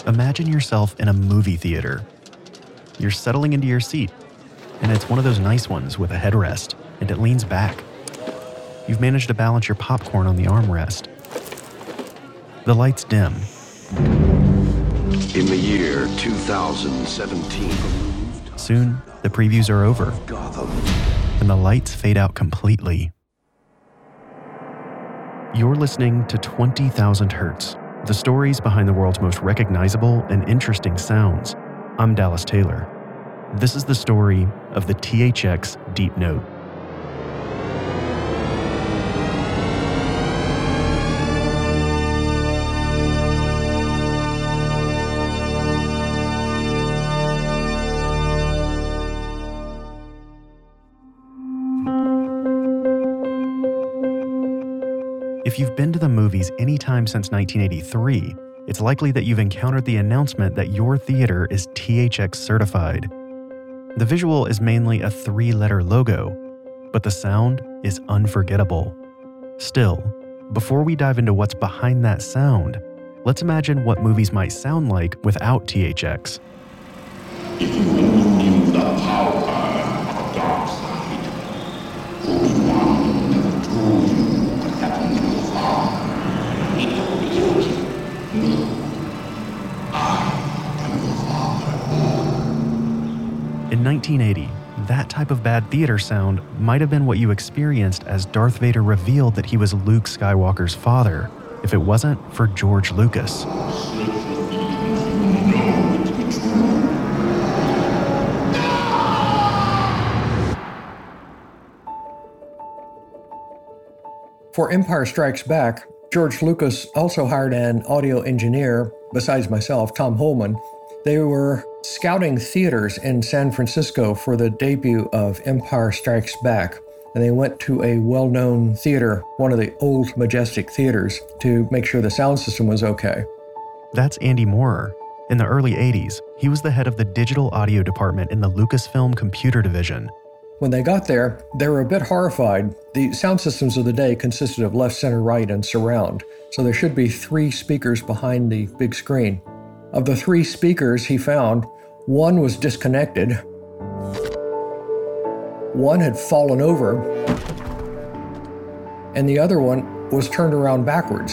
Imagine yourself in a movie theater. You're settling into your seat, and it's one of those nice ones with a headrest, and it leans back. You've managed to balance your popcorn on the armrest. The lights dim. In the year 2017, Soon, the previews are over, Gotham. and the lights fade out completely. You're listening to 20,000 Hertz, the stories behind the world's most recognizable and interesting sounds. I'm Dallas Taylor. This is the story of the THX Deep Note. If you've been to the movies anytime since 1983, it's likely that you've encountered the announcement that your theater is THX certified. The visual is mainly a 3-letter logo, but the sound is unforgettable. Still, before we dive into what's behind that sound, let's imagine what movies might sound like without THX. If you knew the power of dark side, the one that drew you what happened to your father, it will be you. Me. I am your father. In 1980, that type of bad theater sound might have been what you experienced as Darth Vader revealed that he was Luke Skywalker's father, if it wasn't for George Lucas. For Empire Strikes Back, George Lucas also hired an audio engineer, besides myself, Tom Holman. They were scouting theaters in San Francisco for the debut of Empire Strikes Back, and they went to a well-known theater, one of the old Majestic theaters, to make sure the sound system was okay. That's Andy Moorer. In the early 80s, he was the head of the digital audio department in the Lucasfilm computer division. When they got there, they were a bit horrified. The sound systems of the day consisted of left, center, right, and surround, so there should be 3 speakers behind the big screen. Of the 3 speakers he found, one was disconnected, one had fallen over, and the other one was turned around backwards.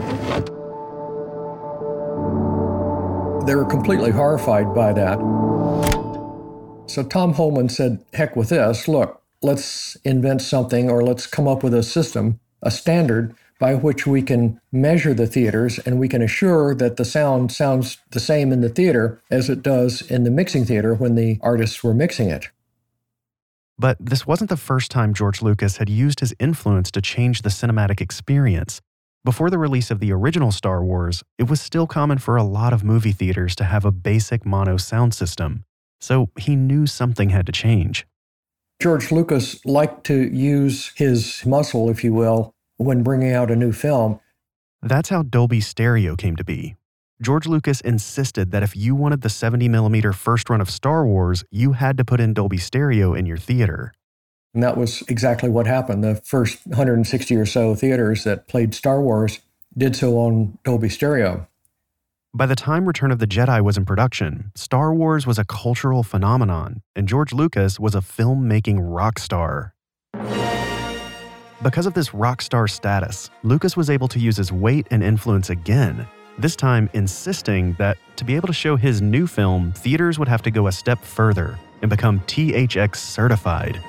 They were completely horrified by that. So Tom Holman said, heck with this, look, let's invent something, or let's come up with a system, a standard by which we can measure the theaters and we can assure that the sound sounds the same in the theater as it does in the mixing theater when the artists were mixing it. But this wasn't the first time George Lucas had used his influence to change the cinematic experience. Before the release of the original Star Wars, it was still common for a lot of movie theaters to have a basic mono sound system. So he knew something had to change. George Lucas liked to use his muscle, if you will, when bringing out a new film. That's how Dolby Stereo came to be. George Lucas insisted that if you wanted the 70mm first run of Star Wars, you had to put in Dolby Stereo in your theater. And that was exactly what happened. The first 160 or so theaters that played Star Wars did so on Dolby Stereo. By the time Return of the Jedi was in production, Star Wars was a cultural phenomenon, and George Lucas was a filmmaking rock star. Because of this rock star status, Lucas was able to use his weight and influence again, this time insisting that to be able to show his new film, theaters would have to go a step further and become THX certified.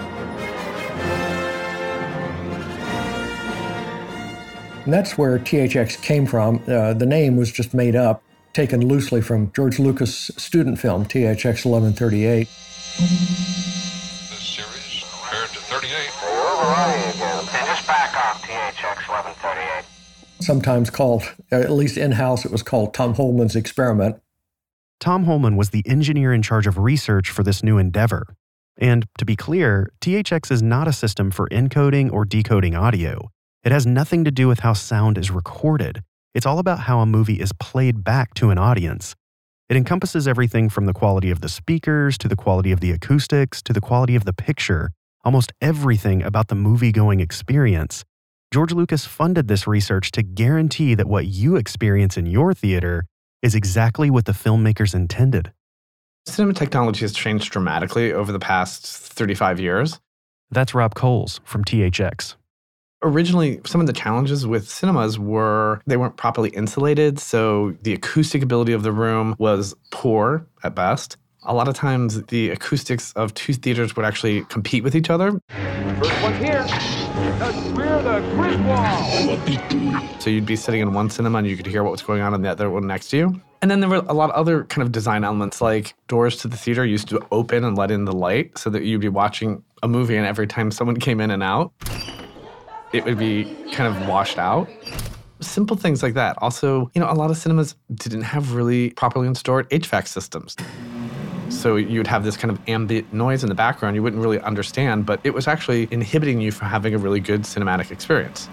And that's where THX came from. The name was just made up, taken loosely from George Lucas' student film, THX 1138. This series compared to 38. Overriding again. And just back off THX 1138. Sometimes called, at least in-house, it was called Tom Holman's Experiment. Tom Holman was the engineer in charge of research for this new endeavor. And to be clear, THX is not a system for encoding or decoding audio. It has nothing to do with how sound is recorded. It's all about how a movie is played back to an audience. It encompasses everything from the quality of the speakers, to the quality of the acoustics, to the quality of the picture, almost everything about the movie-going experience. George Lucas funded this research to guarantee that what you experience in your theater is exactly what the filmmakers intended. Cinema technology has changed dramatically over the past 35 years. That's Rob Coles from THX. Originally, some of the challenges with cinemas were they weren't properly insulated, so the acoustic ability of the room was poor at best. A lot of times, the acoustics of two theaters would actually compete with each other. First one here. We're the Griswold. So you'd be sitting in one cinema and you could hear what was going on in the other one next to you. And then there were a lot of other kind of design elements, like doors to the theater used to open and let in the light so that you'd be watching a movie and every time someone came in and out, it would be kind of washed out. Simple things like that. Also, a lot of cinemas didn't have really properly installed HVAC systems. So you'd have this kind of ambient noise in the background you wouldn't really understand, but it was actually inhibiting you from having a really good cinematic experience.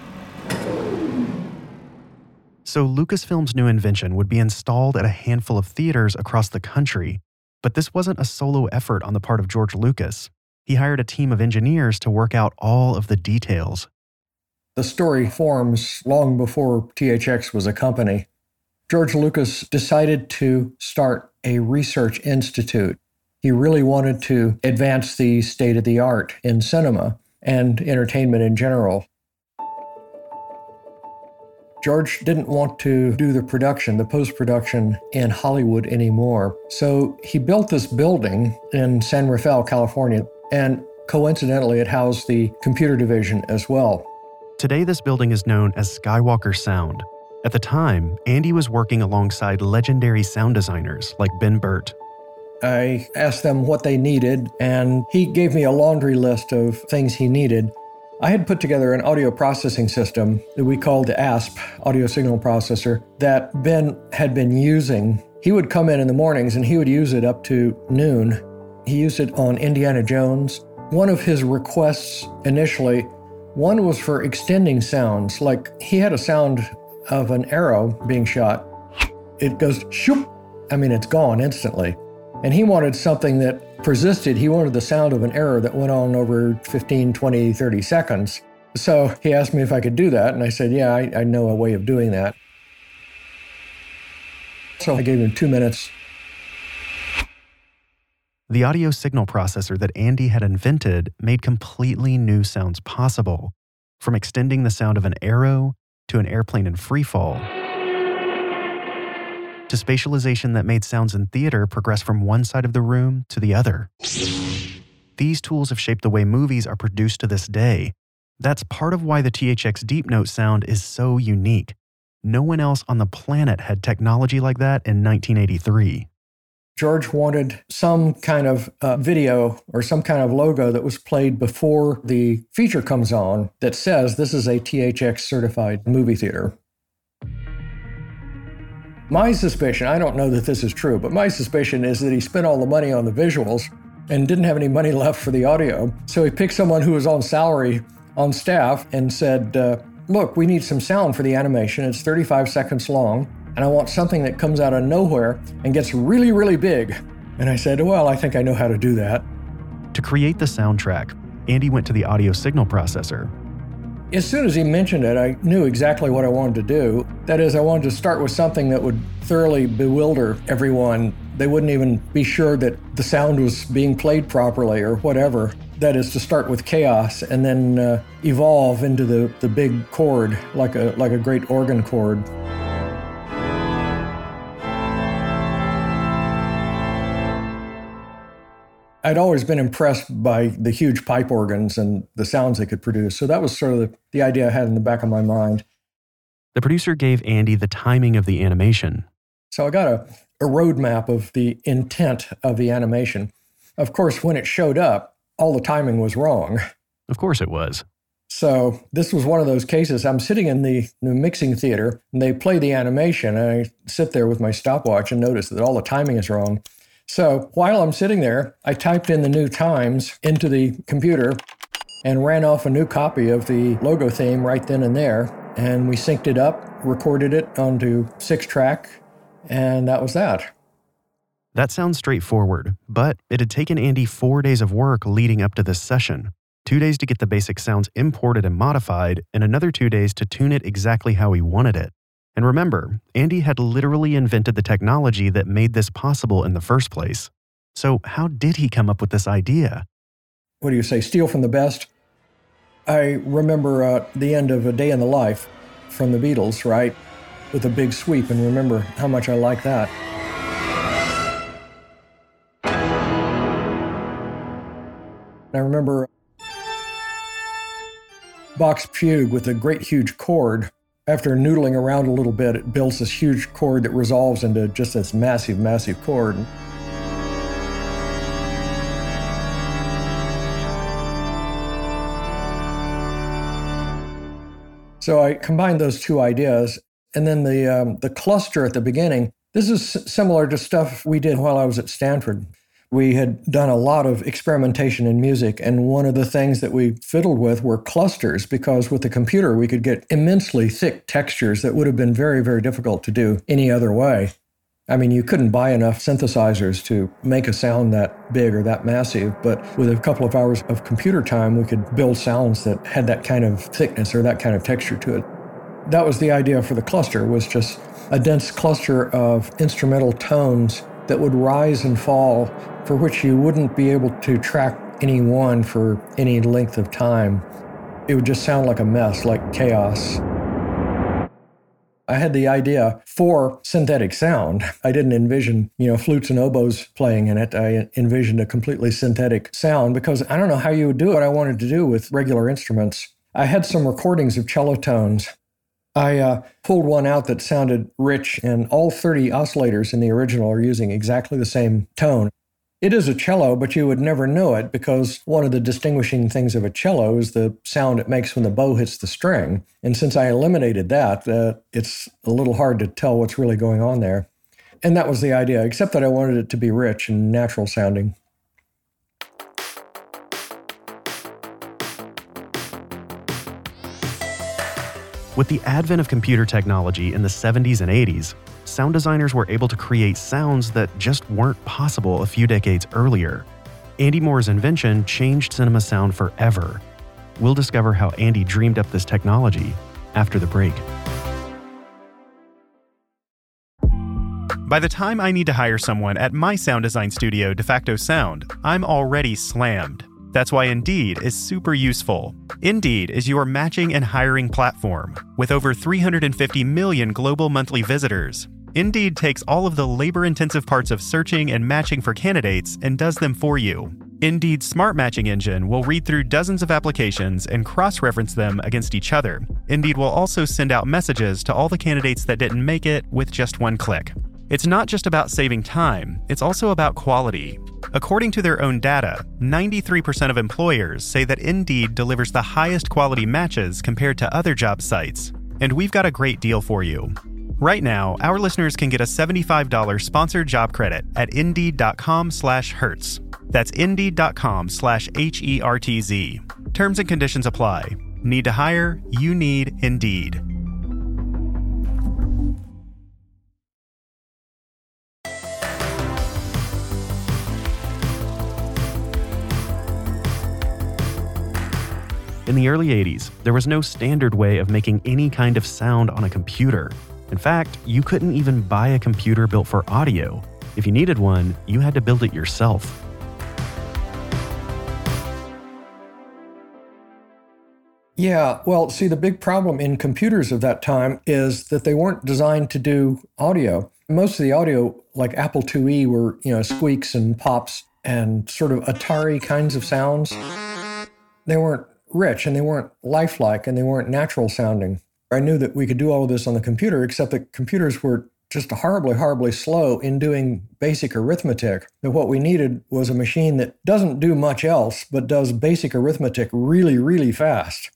So Lucasfilm's new invention would be installed at a handful of theaters across the country. But this wasn't a solo effort on the part of George Lucas. He hired a team of engineers to work out all of the details. The story forms long before THX was a company. George Lucas decided to start a research institute. He really wanted to advance the state of the art in cinema and entertainment in general. George didn't want to do the production, the post-production in Hollywood anymore. So he built this building in San Rafael, California, and coincidentally, it housed the computer division as well. Today, this building is known as Skywalker Sound. At the time, Andy was working alongside legendary sound designers like Ben Burtt. I asked them what they needed, and he gave me a laundry list of things he needed. I had put together an audio processing system that we called the ASP, Audio Signal Processor, that Ben had been using. He would come in the mornings and he would use it up to noon. He used it on Indiana Jones. One of his requests initially, one was for extending sounds, like he had a sound of an arrow being shot. It goes shoop. It's gone instantly. And he wanted something that persisted. He wanted the sound of an arrow that went on over 15, 20, 30 seconds. So he asked me if I could do that. And I said, yeah, I know a way of doing that. So I gave him 2 minutes. The audio signal processor that Andy had invented made completely new sounds possible, from extending the sound of an arrow to an airplane in freefall, to spatialization that made sounds in theater progress from one side of the room to the other. These tools have shaped the way movies are produced to this day. That's part of why the THX Deep Note sound is so unique. No one else on the planet had technology like that in 1983. George wanted some kind of video or some kind of logo that was played before the feature comes on that says this is a THX certified movie theater. My suspicion, I don't know that this is true, but my suspicion is that he spent all the money on the visuals and didn't have any money left for the audio. So he picked someone who was on salary on staff and said, look, we need some sound for the animation. It's 35 seconds long. And I want something that comes out of nowhere and gets really, really big. And I said, well, I think I know how to do that. To create the soundtrack, Andy went to the audio signal processor. As soon as he mentioned it, I knew exactly what I wanted to do. That is, I wanted to start with something that would thoroughly bewilder everyone. They wouldn't even be sure that the sound was being played properly or whatever. That is, to start with chaos and then evolve into the big chord, like a great organ chord. I'd always been impressed by the huge pipe organs and the sounds they could produce. So that was sort of the idea I had in the back of my mind. The producer gave Andy the timing of the animation. So I got a roadmap of the intent of the animation. Of course, when it showed up, all the timing was wrong. Of course it was. So this was one of those cases. I'm sitting in the mixing theater, and they play the animation, and I sit there with my stopwatch and notice that all the timing is wrong. So while I'm sitting there, I typed in the new times into the computer and ran off a new copy of the logo theme right then and there. And we synced it up, recorded it onto 6-track, and that was that. That sounds straightforward, but it had taken Andy 4 days of work leading up to this session. 2 days to get the basic sounds imported and modified, and another 2 days to tune it exactly how he wanted it. And remember, Andy had literally invented the technology that made this possible in the first place. So how did he come up with this idea? What do you say, steal from the best? I remember the end of A Day in the Life from the Beatles, right? With a big sweep, and remember how much I like that. I remember Bach's fugue with a great huge chord. After noodling around a little bit, it builds this huge chord that resolves into just this massive, massive chord. So I combined those two ideas. And then the cluster at the beginning, this is similar to stuff we did while I was at Stanford. We had done a lot of experimentation in music, and one of the things that we fiddled with were clusters, because with the computer we could get immensely thick textures that would have been very, very difficult to do any other way. I mean, you couldn't buy enough synthesizers to make a sound that big or that massive, but with a couple of hours of computer time, we could build sounds that had that kind of thickness or that kind of texture to it. That was the idea for the cluster, was just a dense cluster of instrumental tones that would rise and fall, for which you wouldn't be able to track any one for any length of time. It would just sound like a mess, like chaos. I had the idea for synthetic sound. I didn't envision, flutes and oboes playing in it. I envisioned a completely synthetic sound, because I don't know how you would do what I wanted to do with regular instruments. I had some recordings of cello tones. I pulled one out that sounded rich, and all 30 oscillators in the original are using exactly the same tone. It is a cello, but you would never know it, because one of the distinguishing things of a cello is the sound it makes when the bow hits the string. And since I eliminated that, it's a little hard to tell what's really going on there. And that was the idea, except that I wanted it to be rich and natural sounding. With the advent of computer technology in the 70s and 80s, sound designers were able to create sounds that just weren't possible a few decades earlier. Andy Moor's invention changed cinema sound forever. We'll discover how Andy dreamed up this technology after the break. By the time I need to hire someone at my sound design studio, DeFacto Sound, I'm already slammed. That's why Indeed is super useful. Indeed is your matching and hiring platform. With over 350 million global monthly visitors, Indeed takes all of the labor-intensive parts of searching and matching for candidates and does them for you. Indeed's smart matching engine will read through dozens of applications and cross-reference them against each other. Indeed will also send out messages to all the candidates that didn't make it with just one click. It's not just about saving time, it's also about quality. According to their own data, 93% of employers say that Indeed delivers the highest quality matches compared to other job sites. And we've got a great deal for you. Right now, our listeners can get a $75 sponsored job credit at Indeed.com/Hertz. That's Indeed.com/HERTZ. Terms and conditions apply. Need to hire? You need Indeed. In the early 80s, there was no standard way of making any kind of sound on a computer. In fact, you couldn't even buy a computer built for audio. If you needed one, you had to build it yourself. Yeah, well, see, the big problem in computers of that time is that they weren't designed to do audio. Most of the audio, like Apple IIe, were, squeaks and pops and sort of Atari kinds of sounds. They weren't rich, and they weren't lifelike, and they weren't natural sounding. I knew that we could do all of this on the computer, except that computers were just horribly, horribly slow in doing basic arithmetic. That what we needed was a machine that doesn't do much else, but does basic arithmetic really, really fast.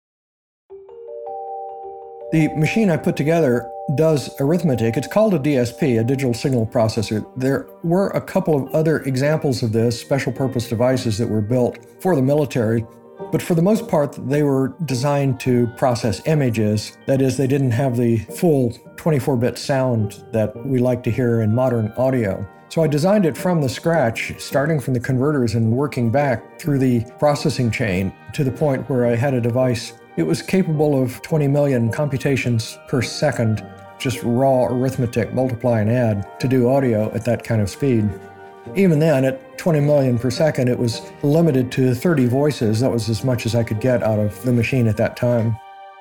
The machine I put together does arithmetic. It's called a DSP, a digital signal processor. There were a couple of other examples of this, special purpose devices that were built for the military. But for the most part, they were designed to process images. That is, they didn't have the full 24-bit sound that we like to hear in modern audio. So I designed it from the scratch, starting from the converters and working back through the processing chain to the point where I had a device. It was capable of 20 million computations per second. just raw arithmetic, multiply and add, to do audio at that kind of speed. Even then, at 20 million per second, it was limited to 30 voices. That was as much as I could get out of the machine at that time.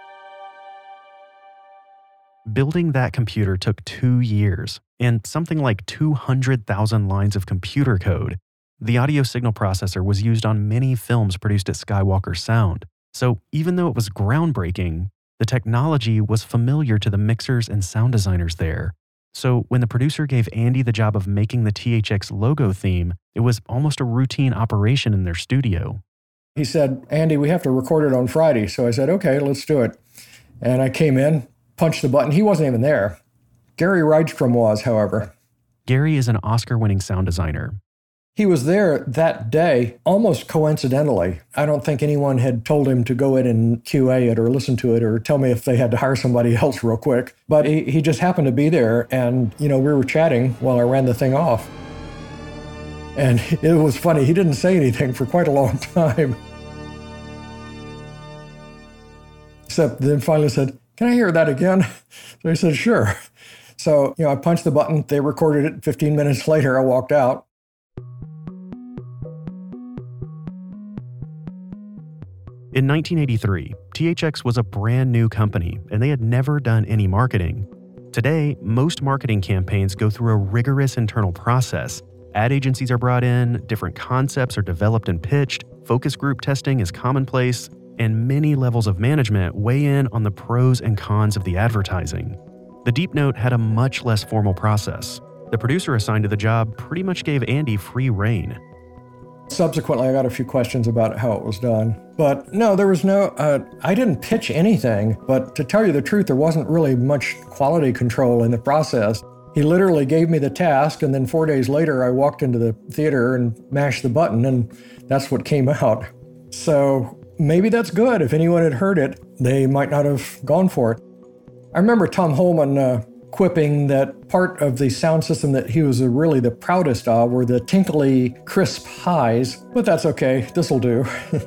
Building that computer took 2 years and something like 200,000 lines of computer code. The audio signal processor was used on many films produced at Skywalker Sound. So even though it was groundbreaking, the technology was familiar to the mixers and sound designers there. So when the producer gave Andy the job of making the THX logo theme, it was almost a routine operation in their studio. He said, "Andy, we have to record it on Friday." So I said, "Okay, let's do it." And I came in, punched the button. He wasn't even there. Gary Rydstrom was, however. Gary is an Oscar-winning sound designer. He was there that day, almost coincidentally. I don't think anyone had told him to go in and QA it or listen to it or tell me if they had to hire somebody else real quick. But he just happened to be there, and, we were chatting while I ran the thing off. And it was funny. He didn't say anything for quite a long time. Except then finally said, "Can I hear that again?" So I said, "Sure." So, I punched the button. They recorded it. 15 minutes later, I walked out. In 1983, THX was a brand new company, and they had never done any marketing. Today, most marketing campaigns go through a rigorous internal process. Ad agencies are brought in, different concepts are developed and pitched, focus group testing is commonplace, and many levels of management weigh in on the pros and cons of the advertising. The Deep Note had a much less formal process. The producer assigned to the job pretty much gave Andy free rein. Subsequently, I got a few questions about how it was done. But no, there was I didn't pitch anything. But to tell you the truth, there wasn't really much quality control in the process. He literally gave me the task, and then 4 days later, I walked into the theater and mashed the button, and that's what came out. So maybe that's good. If anyone had heard it, they might not have gone for it. I remember Tom Holman quipping that part of the sound system that he was really the proudest of were the tinkly, crisp highs, but that's okay, this'll do.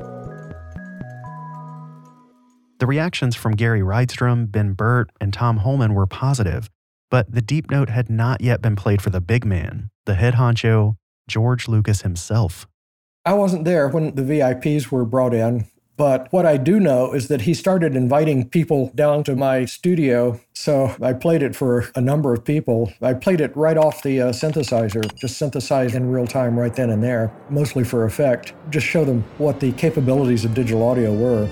The reactions from Gary Rydstrom, Ben Burtt, and Tom Holman were positive, but the Deep Note had not yet been played for the big man, the head honcho, George Lucas himself. I wasn't there when the VIPs were brought in, but what I do know is that he started inviting people down to my studio, so I played it for a number of people. I played it right off the synthesizer, just synthesized in real time right then and there, mostly for effect, just show them what the capabilities of digital audio were.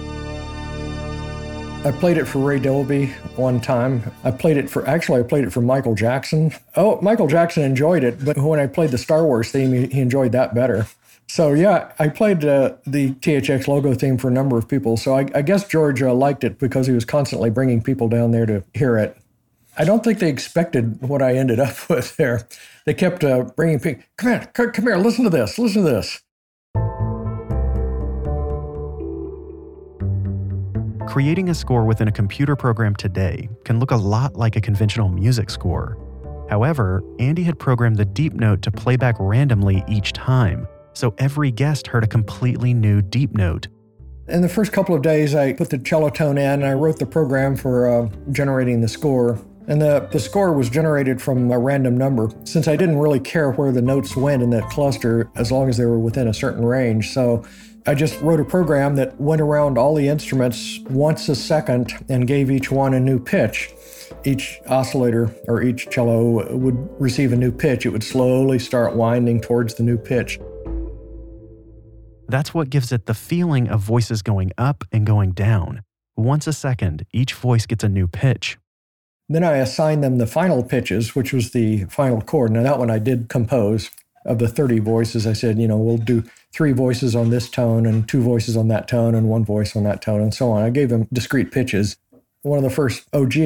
I played it for Ray Dolby one time. I played it for Michael Jackson. Oh, Michael Jackson enjoyed it, but when I played the Star Wars theme, he enjoyed that better. So yeah, I played the THX logo theme for a number of people. So I guess George liked it because he was constantly bringing people down there to hear it. I don't think they expected what I ended up with there. They kept bringing people, come here, listen to this. Creating a score within a computer program today can look a lot like a conventional music score. However, Andy had programmed the Deep Note to play back randomly each time, so every guest heard a completely new Deep Note. In the first couple of days, I put the cello tone in, and I wrote the program for generating the score. And the score was generated from a random number, since I didn't really care where the notes went in that cluster as long as they were within a certain range. So I just wrote a program that went around all the instruments once a second and gave each one a new pitch. Each oscillator or each cello would receive a new pitch. It would slowly start winding towards the new pitch. That's what gives it the feeling of voices going up and going down. Once a second, each voice gets a new pitch. Then I assigned them the final pitches, which was the final chord. Now that one I did compose. Of the 30 voices, I said, we'll do 3 voices on this tone and 2 voices on that tone and 1 voice on that tone and so on. I gave them discrete pitches. One of the first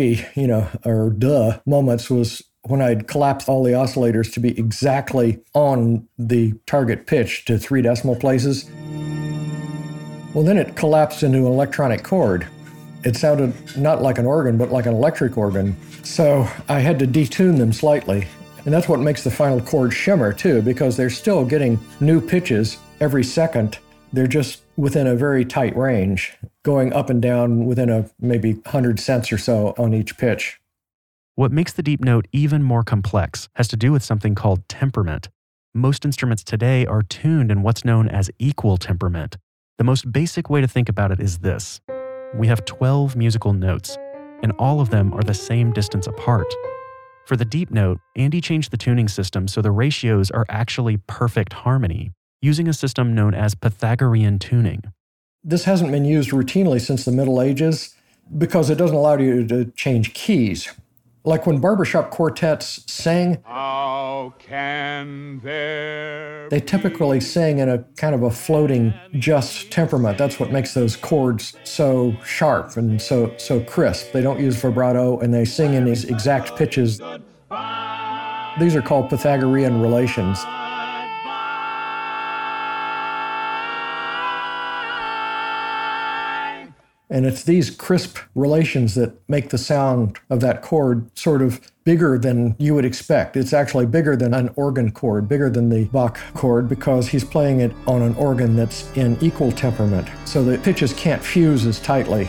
moments was when I'd collapsed all the oscillators to be exactly on the target pitch to 3 decimal places. Well, then it collapsed into an electronic chord. It sounded not like an organ, but like an electric organ. So I had to detune them slightly. And that's what makes the final chord shimmer, too, because they're still getting new pitches every second. They're just within a very tight range, going up and down within maybe 100 cents or so on each pitch. What makes the deep note even more complex has to do with something called temperament. Most instruments today are tuned in what's known as equal temperament. The most basic way to think about it is this. We have 12 musical notes, and all of them are the same distance apart. For the deep note, Andy changed the tuning system so the ratios are actually perfect harmony, using a system known as Pythagorean tuning. This hasn't been used routinely since the Middle Ages because it doesn't allow you to change keys. Like when barbershop quartets sing, How can there they typically sing in a kind of a floating, just temperament. That's what makes those chords so sharp and so crisp. They don't use vibrato, and they sing in these exact pitches. These are called Pythagorean relations. And it's these crisp relations that make the sound of that chord sort of bigger than you would expect. It's actually bigger than an organ chord, bigger than the Bach chord, because he's playing it on an organ that's in equal temperament, so the pitches can't fuse as tightly.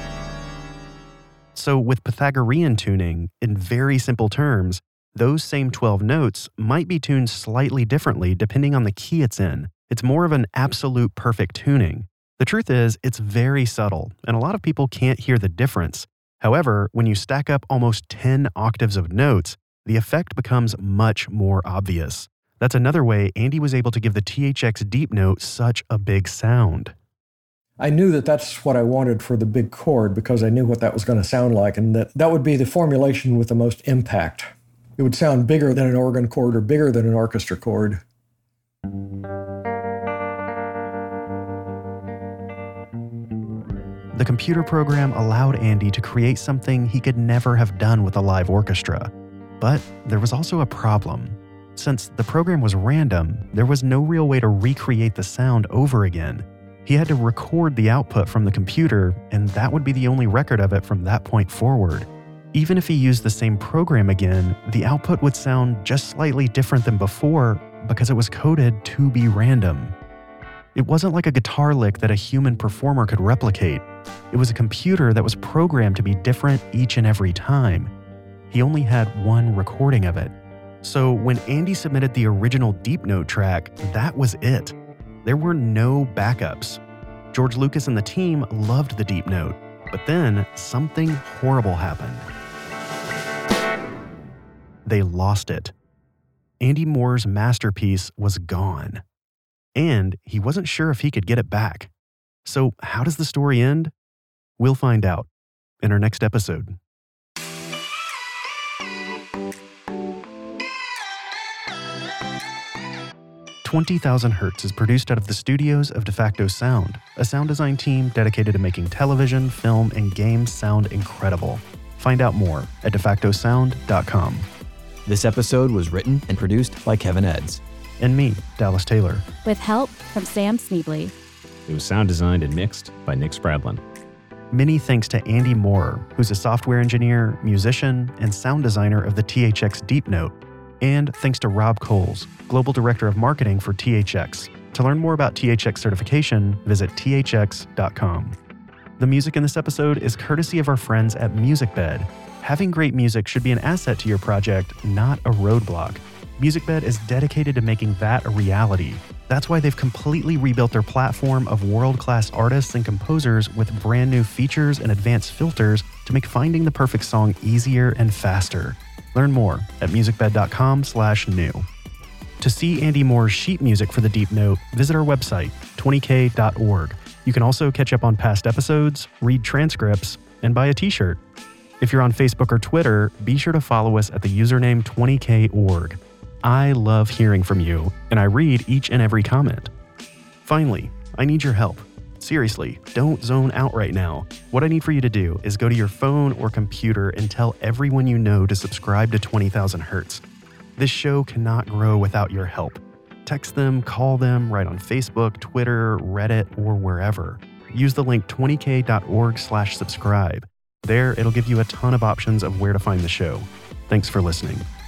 So with Pythagorean tuning, in very simple terms, those same 12 notes might be tuned slightly differently depending on the key it's in. It's more of an absolute perfect tuning. The truth is, it's very subtle, and a lot of people can't hear the difference. However, when you stack up almost 10 octaves of notes, the effect becomes much more obvious. That's another way Andy was able to give the THX deep note such a big sound. I knew that that's what I wanted for the big chord because I knew what that was going to sound like, and that would be the formulation with the most impact. It would sound bigger than an organ chord or bigger than an orchestra chord. The computer program allowed Andy to create something he could never have done with a live orchestra. But there was also a problem. Since the program was random, there was no real way to recreate the sound over again. He had to record the output from the computer, and that would be the only record of it from that point forward. Even if he used the same program again, the output would sound just slightly different than before because it was coded to be random. It wasn't like a guitar lick that a human performer could replicate. It was a computer that was programmed to be different each and every time. He only had one recording of it. So when Andy submitted the original deep note track, that was it. There were no backups. George Lucas and the team loved the deep note, but then something horrible happened. They lost it. Andy Moore's masterpiece was gone. And he wasn't sure if he could get it back. So how does the story end? We'll find out in our next episode. "20,000 Hertz is produced out of the studios of DeFacto Sound, a sound design team dedicated to making television, film, and games sound incredible. Find out more at defactosound.com. This episode was written and produced by Kevin Edds. And me, Dallas Taylor. With help from Sam Sneebly. It was sound designed and mixed by Nick Spradlin. Many thanks to Andy Moore, who's a software engineer, musician, and sound designer of the THX Deep Note. And thanks to Rob Coles, Global Director of Marketing for THX. To learn more about THX certification, visit thx.com. The music in this episode is courtesy of our friends at MusicBed. Having great music should be an asset to your project, not a roadblock. MusicBed is dedicated to making that a reality. That's why they've completely rebuilt their platform of world-class artists and composers with brand new features and advanced filters to make finding the perfect song easier and faster. Learn more at musicbed.com/new. To see Andy Moore's sheet music for the Deep Note, visit our website, 20k.org. You can also catch up on past episodes, read transcripts, and buy a t-shirt. If you're on Facebook or Twitter, be sure to follow us at the username 20k.org. I love hearing from you, and I read each and every comment. Finally, I need your help. Seriously, don't zone out right now. What I need for you to do is go to your phone or computer and tell everyone you know to subscribe to 20,000 Hertz. This show cannot grow without your help. Text them, call them, write on Facebook, Twitter, Reddit, or wherever. Use the link 20k.org/subscribe. There, it'll give you a ton of options of where to find the show. Thanks for listening.